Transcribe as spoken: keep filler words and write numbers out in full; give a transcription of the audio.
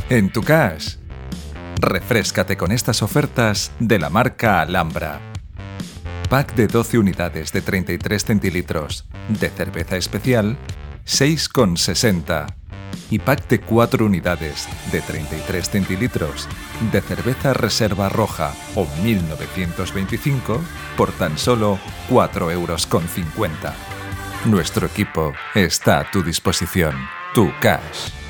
en tu cash. Refréscate con estas ofertas de la marca Alhambra. Pack de doce unidades de treinta y tres centilitros de cerveza especial, seis con sesenta. Y pack de cuatro unidades de treinta y tres centilitros de cerveza reserva roja o mil novecientos veinticinco por tan solo cuatro euros con cincuenta. Nuestro equipo está a tu disposición. Tu cash.